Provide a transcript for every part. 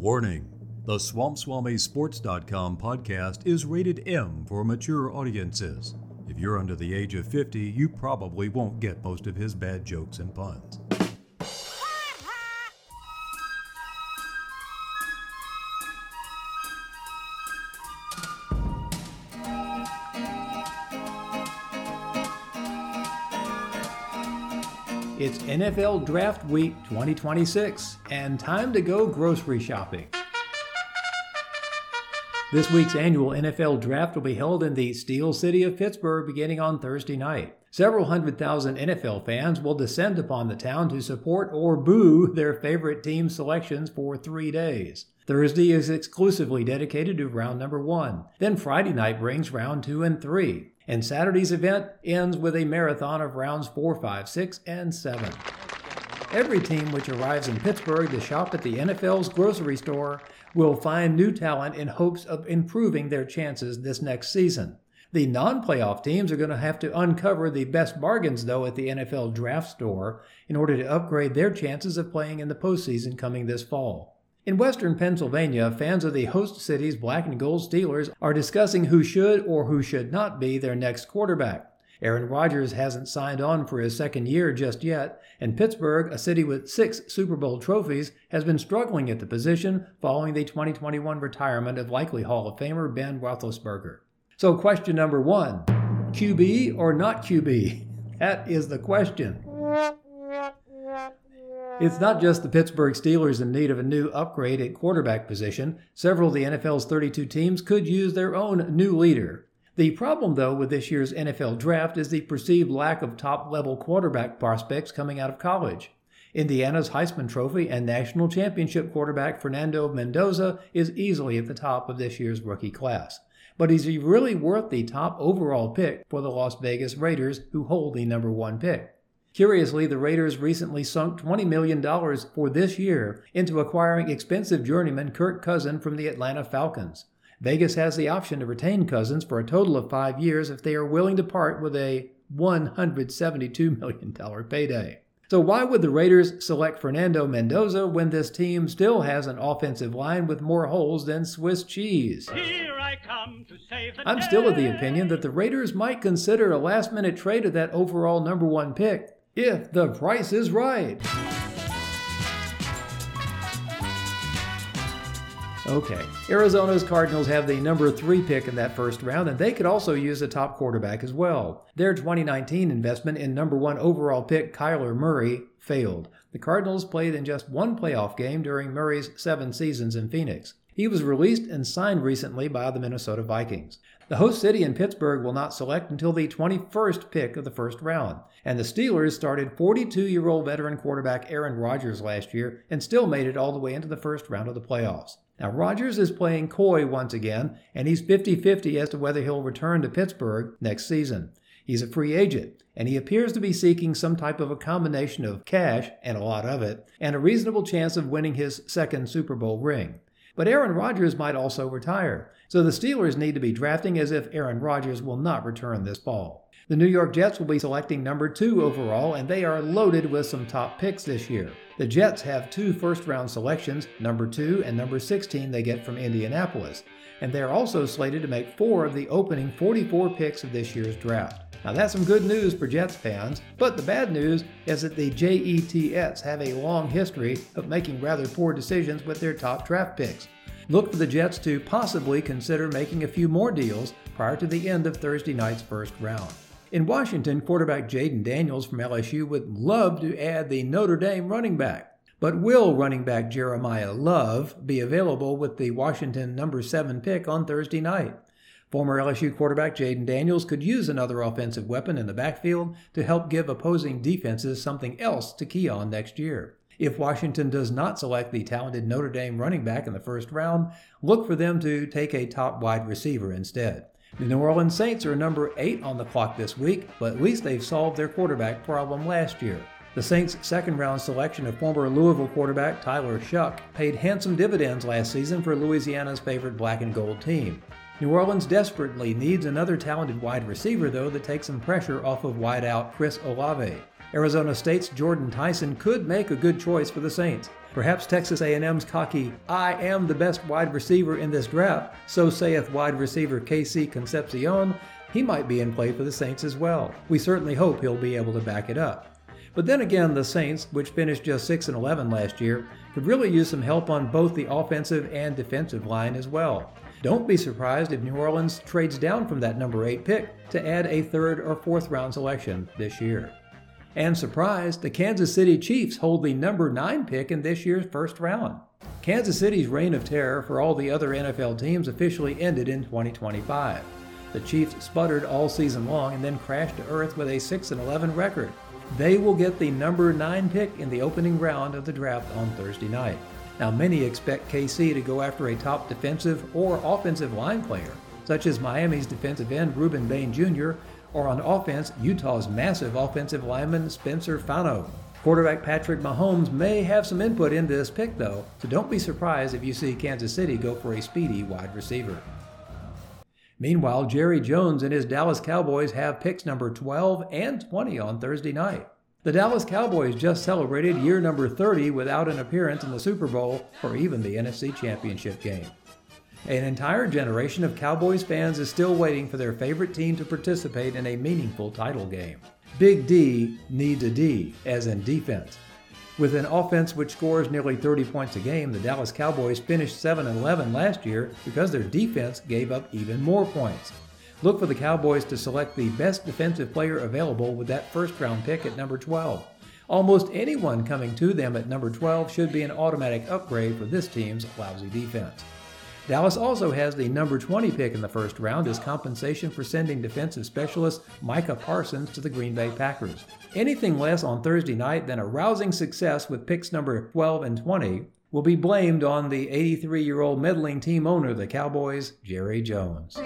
Warning: the SwampSwammySports.com podcast is rated M for mature audiences. If you're under the age of 50, you probably won't get most of his bad jokes and puns. It's NFL Draft Week 2026, and time to go grocery shopping. This week's annual NFL Draft will be held in the Steel City of Pittsburgh beginning on Thursday night. Several 100,000 NFL fans will descend upon the town to support or boo their favorite team selections for 3 days. Thursday is exclusively dedicated to round number 1. Then Friday night brings round 2 and 3. And Saturday's event ends with a marathon of rounds 4, 5, 6, and 7. Every team which arrives in Pittsburgh to shop at the NFL's grocery store will find new talent in hopes of improving their chances this next season. The non-playoff teams are going to have to uncover the best bargains, though, at the NFL Draft Store in order to upgrade their chances of playing in the postseason coming this fall. In western Pennsylvania, fans of the host city's black and gold Steelers are discussing who should or who should not be their next quarterback. Aaron Rodgers hasn't signed on for his second year just yet, and Pittsburgh, a city with 6 Super Bowl trophies, has been struggling at the position following the 2021 retirement of likely Hall of Famer Ben Roethlisberger. So question number 1, QB or not QB? That is the question. It's not just the Pittsburgh Steelers in need of a new upgrade at quarterback position. Several of the NFL's 32 teams could use their own new leader. The problem, though, with this year's NFL Draft is the perceived lack of top-level quarterback prospects coming out of college. Indiana's Heisman Trophy and national championship quarterback Fernando Mendoza is easily at the top of this year's rookie class. But is he really worth the top overall pick for the Las Vegas Raiders, who hold the number 1 pick? Curiously, the Raiders recently sunk $20 million for this year into acquiring expensive journeyman Kirk Cousins from the Atlanta Falcons. Vegas has the option to retain Cousins for a total of 5 years if they are willing to part with a $172 million payday. So why would the Raiders select Fernando Mendoza when this team still has an offensive line with more holes than Swiss cheese? Here I come to save the I'm still of the opinion that the Raiders might consider a last-minute trade of that overall number 1 pick, if the price is right. Okay, Arizona's Cardinals have the number 3 pick in that first round, and they could also use a top quarterback as well. Their 2019 investment in number 1 overall pick Kyler Murray failed. The Cardinals played in just 1 playoff game during Murray's 7 seasons in Phoenix. He was released and signed recently by the Minnesota Vikings. The host city in Pittsburgh will not select until the 21st pick of the first round. And the Steelers started 42-year-old veteran quarterback Aaron Rodgers last year and still made it all the way into the first round of the playoffs. Now, Rodgers is playing coy once again, and he's 50-50 as to whether he'll return to Pittsburgh next season. He's a free agent, and he appears to be seeking some type of a combination of cash, and a lot of it, and a reasonable chance of winning his second Super Bowl ring. But Aaron Rodgers might also retire, so the Steelers need to be drafting as if Aaron Rodgers will not return this fall. The New York Jets will be selecting number 2 overall, and they are loaded with some top picks this year. The Jets have 2 first-round selections, number 2 and number 16 they get from Indianapolis, and they are also slated to make 4 of the opening 44 picks of this year's draft. Now that's some good news for Jets fans, but the bad news is that the Jets have a long history of making rather poor decisions with their top draft picks. Look for the Jets to possibly consider making a few more deals prior to the end of Thursday night's first round. In Washington, quarterback Jaden Daniels from LSU would love to add the Notre Dame running back. But will running back Jeremiah Love be available with the Washington number 7 pick on Thursday night? Former LSU quarterback Jaden Daniels could use another offensive weapon in the backfield to help give opposing defenses something else to key on next year. If Washington does not select the talented Notre Dame running back in the first round, look for them to take a top wide receiver instead. The New Orleans Saints are number 8 on the clock this week, but at least they've solved their quarterback problem last year. The Saints' second-round selection of former Louisville quarterback Tyler Shuck paid handsome dividends last season for Louisiana's favorite black and gold team. New Orleans desperately needs another talented wide receiver, though, that takes some pressure off of wideout Chris Olave. Arizona State's Jordan Tyson could make a good choice for the Saints. Perhaps Texas A&M's cocky, "I am the best wide receiver in this draft, so saith wide receiver Casey Concepcion," he might be in play for the Saints as well. We certainly hope he'll be able to back it up. But then again, the Saints, which finished just 6-11 last year, could really use some help on both the offensive and defensive line as well. Don't be surprised if New Orleans trades down from that number 8 pick to add a 3rd or 4th round selection this year. And surprise, the Kansas City Chiefs hold the number 9 pick in this year's first round. Kansas City's reign of terror for all the other NFL teams officially ended in 2025. The Chiefs sputtered all season long and then crashed to earth with a 6-11 record. They will get the number 9 pick in the opening round of the draft on Thursday night. Now, many expect KC to go after a top defensive or offensive line player, such as Miami's defensive end Ruben Bain Jr., or on offense, Utah's massive offensive lineman Spencer Fano. Quarterback Patrick Mahomes may have some input in this pick, though, so don't be surprised if you see Kansas City go for a speedy wide receiver. Meanwhile, Jerry Jones and his Dallas Cowboys have picks number 12 and 20 on Thursday night. The Dallas Cowboys just celebrated year number 30 without an appearance in the Super Bowl or even the NFC Championship game. An entire generation of Cowboys fans is still waiting for their favorite team to participate in a meaningful title game. Big D needs a D, as in defense. With an offense which scores nearly 30 points a game, the Dallas Cowboys finished 7-11 last year because their defense gave up even more points. Look for the Cowboys to select the best defensive player available with that first-round pick at number 12. Almost anyone coming to them at number 12 should be an automatic upgrade for this team's lousy defense. Dallas also has the number 20 pick in the first round as compensation for sending defensive specialist Micah Parsons to the Green Bay Packers. Anything less on Thursday night than a rousing success with picks number 12 and 20 will be blamed on the 83-year-old meddling team owner of the Cowboys, Jerry Jones.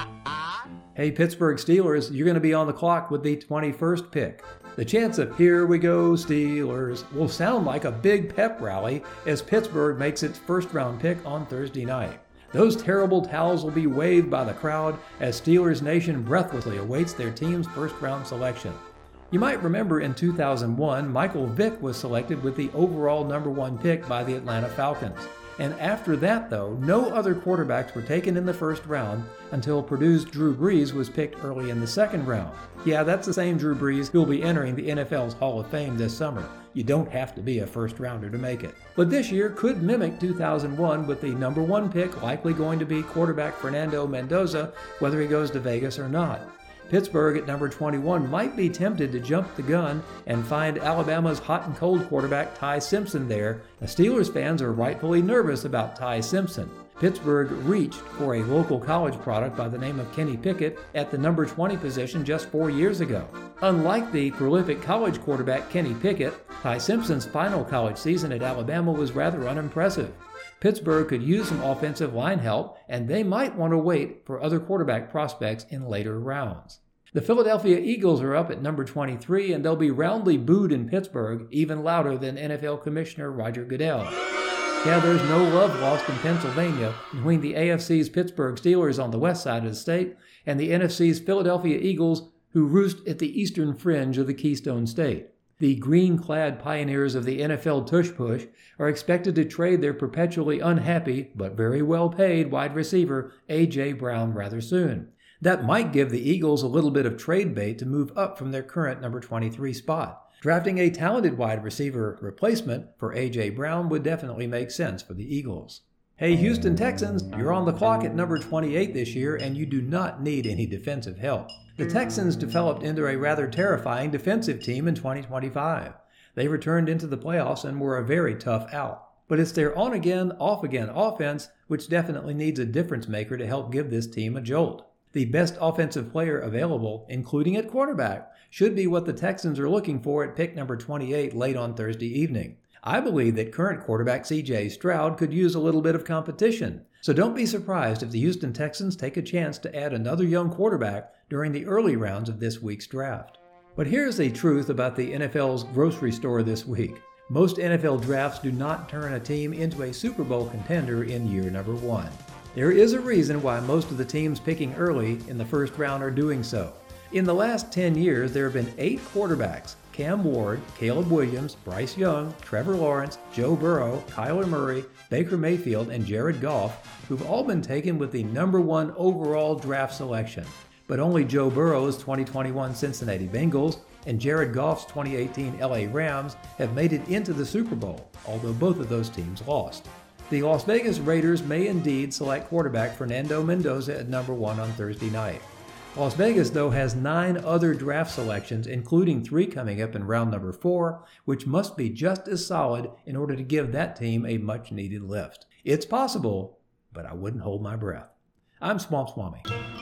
Hey, Pittsburgh Steelers, you're going to be on the clock with the 21st pick. The chants of "Here we go, Steelers" will sound like a big pep rally as Pittsburgh makes its first-round pick on Thursday night. Those terrible towels will be waved by the crowd as Steelers Nation breathlessly awaits their team's first-round selection. You might remember in 2001, Michael Vick was selected with the overall number 1 pick by the Atlanta Falcons. And after that, though, no other quarterbacks were taken in the first round until Purdue's Drew Brees was picked early in the second round. Yeah, that's the same Drew Brees who'll be entering the NFL's Hall of Fame this summer. You don't have to be a first-rounder to make it. But this year could mimic 2001 with the number 1 pick likely going to be quarterback Fernando Mendoza, whether he goes to Vegas or not. Pittsburgh at number 21 might be tempted to jump the gun and find Alabama's hot and cold quarterback Ty Simpson there. The Steelers fans are rightfully nervous about Ty Simpson. Pittsburgh reached for a local college product by the name of Kenny Pickett at the number 20 position just 4 years ago. Unlike the prolific college quarterback Kenny Pickett, Ty Simpson's final college season at Alabama was rather unimpressive. Pittsburgh could use some offensive line help, and they might want to wait for other quarterback prospects in later rounds. The Philadelphia Eagles are up at number 23, and they'll be roundly booed in Pittsburgh, even louder than NFL Commissioner Roger Goodell. Yeah, there's no love lost in Pennsylvania between the AFC's Pittsburgh Steelers on the west side of the state and the NFC's Philadelphia Eagles, who roost at the eastern fringe of the Keystone State. The green-clad pioneers of the NFL tush-push are expected to trade their perpetually unhappy but very well-paid wide receiver A.J. Brown rather soon. That might give the Eagles a little bit of trade bait to move up from their current number 23 spot. Drafting a talented wide receiver replacement for A.J. Brown would definitely make sense for the Eagles. Hey, Houston Texans, you're on the clock at number 28 this year, and you do not need any defensive help. The Texans developed into a rather terrifying defensive team in 2025. They returned into the playoffs and were a very tough out. But it's their on-again, off-again offense which definitely needs a difference maker to help give this team a jolt. The best offensive player available, including at quarterback, should be what the Texans are looking for at pick number 28 late on Thursday evening. I believe that current quarterback C.J. Stroud could use a little bit of competition. So don't be surprised if the Houston Texans take a chance to add another young quarterback during the early rounds of this week's draft. But here's the truth about the NFL's grocery store this week. Most NFL drafts do not turn a team into a Super Bowl contender in year number 1. There is a reason why most of the teams picking early in the first round are doing so. In the last 10 years, there have been 8 quarterbacks Cam Ward, Caleb Williams, Bryce Young, Trevor Lawrence, Joe Burrow, Kyler Murray, Baker Mayfield, and Jared Goff, who've all been taken with the number 1 overall draft selection. But only Joe Burrow's 2021 Cincinnati Bengals and Jared Goff's 2018 LA Rams have made it into the Super Bowl, although both of those teams lost. The Las Vegas Raiders may indeed select quarterback Fernando Mendoza at number 1 on Thursday night. Las Vegas, though, has 9 other draft selections, including 3 coming up in round number 4, which must be just as solid in order to give that team a much-needed lift. It's possible, but I wouldn't hold my breath. I'm Swamp Swami.